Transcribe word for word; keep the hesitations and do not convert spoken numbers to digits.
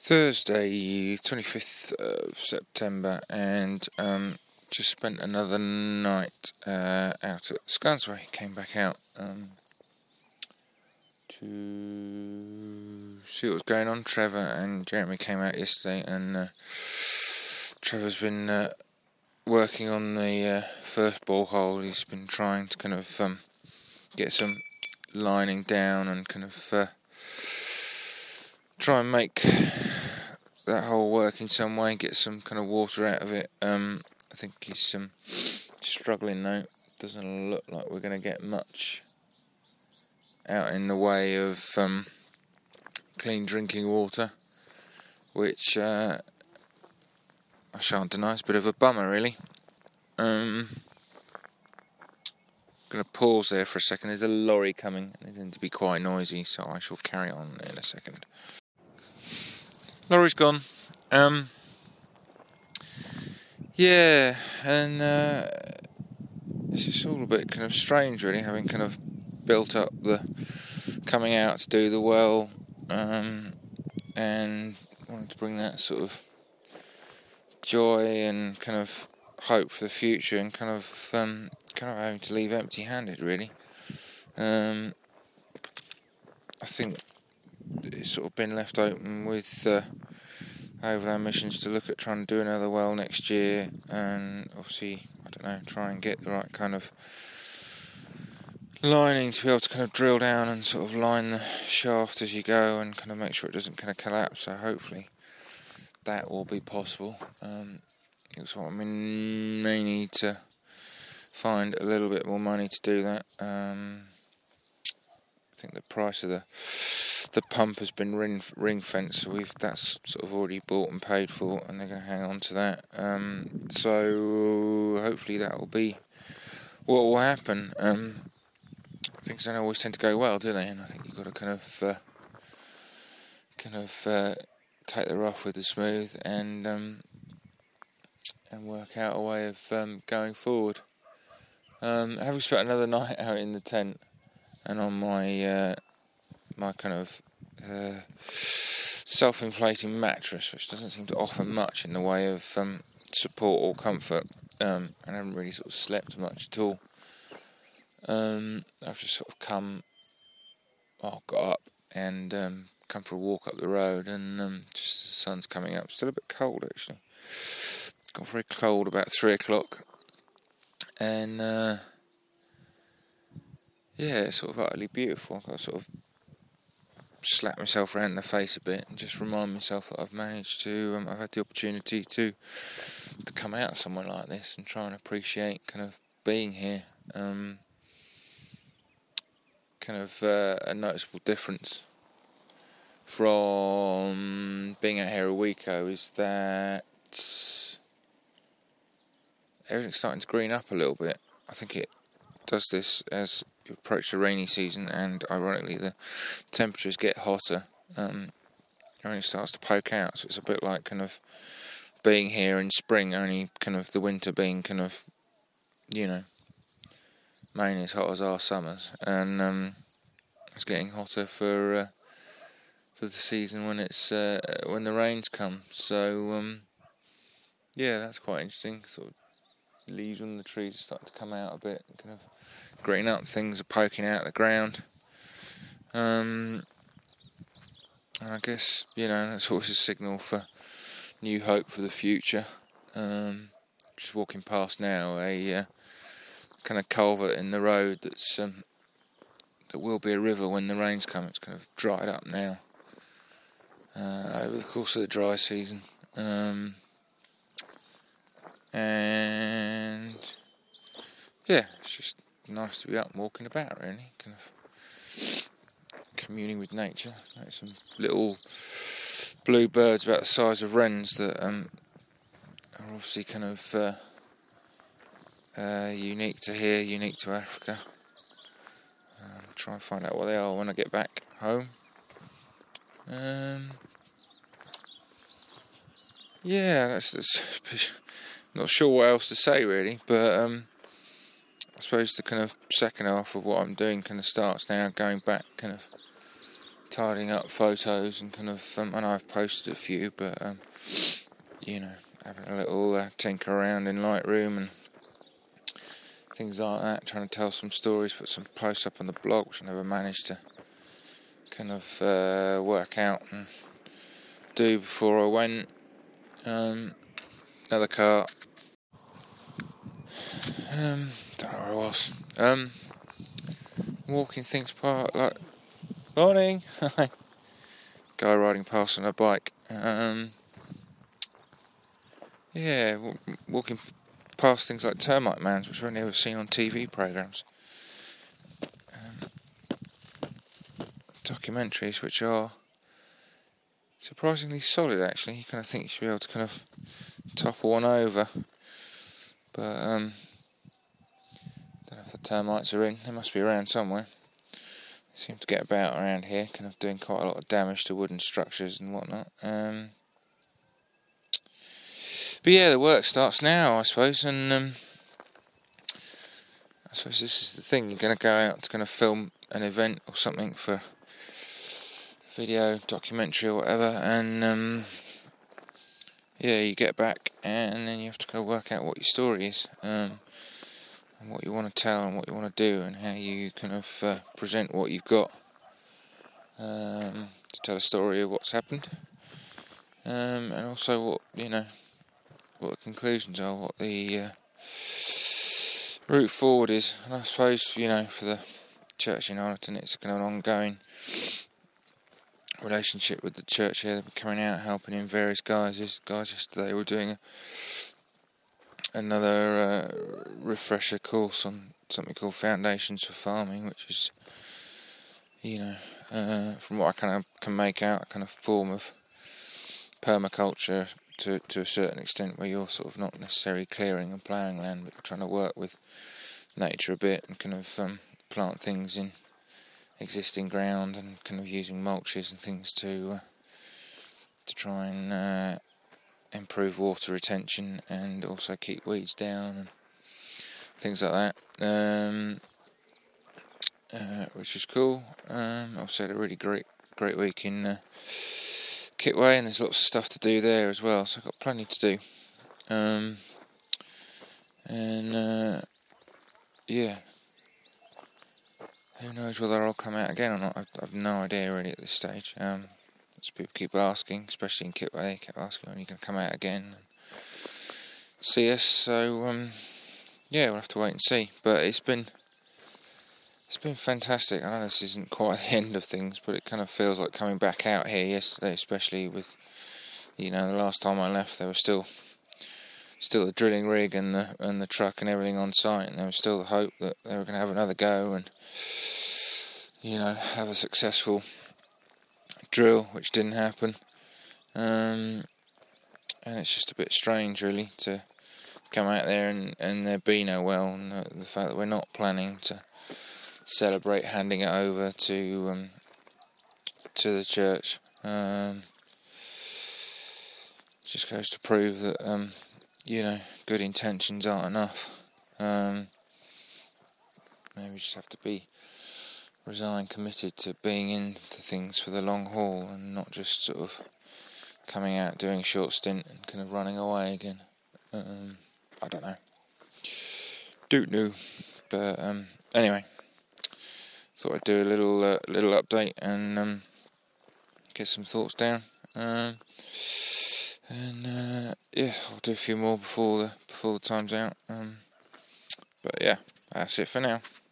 Thursday, twenty-fifth of September, and um, just spent another night uh, out at Scansway. Came back out um, to see what was going on. Trevor and Jeremy came out yesterday, and uh, Trevor's been uh, working on the uh, first ball hole. He's been trying to kind of um, get some lining down and kind of uh, try and make that hole work in some way, get some kind of water out of it. Um, I think he's um, struggling now. Doesn't look like we're going to get much out in the way of um, clean drinking water, which uh, I shan't deny is a bit of a bummer, really. Um, going to pause there for a second. There's a lorry coming, and it's going to be quite noisy, so I shall carry on in a second. Lorry's gone. Um, yeah, and uh, it's just all a bit kind of strange, really, having kind of built up the coming out to do the well, um, and wanting to bring that sort of joy and kind of hope for the future, and kind of um, kind of having to leave empty-handed, really. Um, I think it's sort of been left open with uh, Overland Missions to look at trying to do another well next year, and obviously, I don't know, try and get the right kind of lining to be able to kind of drill down and sort of line the shaft as you go and kind of make sure it doesn't kind of collapse. So hopefully that will be possible. Um, it looks like I mean, may need to find a little bit more money to do that. Um, I think the price of the the pump has been ring ring fenced, so we've that's sort of already bought and paid for, and they're going to hang on to that. Um, so hopefully that will be what will happen. Um, things don't always tend to go well, do they? And I think you've got to kind of uh, kind of uh, take the rough with the smooth, and um, and work out a way of um, going forward. Um, having spent another night out in the tent and on my uh, my kind of uh, self-inflating mattress, which doesn't seem to offer much in the way of um, support or comfort, um, and I haven't really sort of slept much at all. Um, I've just sort of come, well, got up and um, come for a walk up the road, and um, just the sun's coming up. Still a bit cold, actually. Got very cold about three o'clock, and uh, yeah, it's sort of utterly beautiful. I've got to sort of slap myself around the face a bit and just remind myself that I've managed to, um, I've had the opportunity to to come out somewhere like this and try and appreciate kind of being here. Um, kind of uh, a noticeable difference from being out here a week ago is that everything's starting to green up a little bit. I think it does this as you approach the rainy season, and ironically the temperatures get hotter. Um, it only starts to poke out, so it's a bit like kind of being here in spring, only kind of the winter being kind of, you know, mainly as hot as our summers, and um, it's getting hotter for uh, for the season when it's uh, when the rains come. So um, yeah, that's quite interesting. Sort of leaves on the trees are starting to come out a bit, and kind of green up. Things are poking out of the ground. Um, and I guess, you know, that's always a signal for new hope for the future. Um, just walking past now a uh, kind of culvert in the road that's um, that will be a river when the rains come. It's kind of dried up now uh, over the course of the dry season. Um, and yeah, it's just nice to be up and walking about, really, kind of communing with nature. Like some little blue birds about the size of wrens that um, are obviously kind of uh, uh, unique to here, unique to Africa. Um, try and find out what they are when I get back home. Um, yeah, that's, that's not sure what else to say, really, but um, I suppose the kind of second half of what I'm doing kind of starts now, going back kind of tidying up photos and kind of, um, I know I've posted a few, but um, you know, having a little uh, tinker around in Lightroom and things like that, trying to tell some stories, put some posts up on the blog, which I never managed to kind of uh, work out and do before I went. Um, another car. Um, don't know where I was. Um, walking things part, like, morning, guy riding past on a bike. Um, yeah, w- walking past things like termite mounds, which I've only ever seen on T V programmes. Um, documentaries, which are surprisingly solid, actually. You kind of think you should be able to kind of topple one over, but um, don't know if the termites are in. They must be around somewhere. They seem to get about around here, kind of doing quite a lot of damage to wooden structures and whatnot. Um, but yeah, the work starts now, I suppose, and um, I suppose this is the thing. You're going to go out to kind of film an event or something for video, documentary or whatever, and um, yeah, you get back and then you have to kind of work out what your story is, um, and what you want to tell and what you want to do and how you kind of uh, present what you've got, um, to tell a story of what's happened, um, and also what, you know, what the conclusions are, what the uh, route forward is. And I suppose, you know, for the church in Arlington, it's kind of an ongoing relationship with the church here. They've been coming out, helping in various guises. Guys yesterday were doing a, another uh, refresher course on something called Foundations for Farming, which is, you know, uh, from what I kind of can make out, a kind of form of permaculture to to a certain extent, where you're sort of not necessarily clearing and ploughing land, but you're trying to work with nature a bit and kind of um, plant things in existing ground and kind of using mulches and things to uh, to try and uh, improve water retention and also keep weeds down and things like that, um, uh, which is cool. Um, also had a really great great week in uh, Kitway, and there's lots of stuff to do there as well, so I've got plenty to do. Um, and uh, yeah, who knows whether I'll come out again or not. I've, I've no idea really at this stage. Um, as people keep asking, especially in Kitway, they keep asking when you can come out again and see us. So um, yeah, we'll have to wait and see. But it's been it's been fantastic. I know this isn't quite the end of things, but it kind of feels like coming back out here yesterday, especially with, you know, the last time I left, there was still still the drilling rig and the and the truck and everything on site, and there was still the hope that they were going to have another go and, you know, have a successful drill, which didn't happen. Um, and it's just a bit strange, really, to come out there and, and there be no well, and the, the fact that we're not planning to celebrate handing it over to um, to the church. Um, just goes to prove that, um, you know, good intentions aren't enough. Um, maybe we just have to be resigned, committed to being into things for the long haul and not just sort of coming out, doing a short stint and kind of running away again. Um, I don't know. Don't know. But um, anyway, thought I'd do a little uh, little update and um, get some thoughts down. Um, and uh, yeah, I'll do a few more before the before the time's out. Um, but yeah, that's it for now.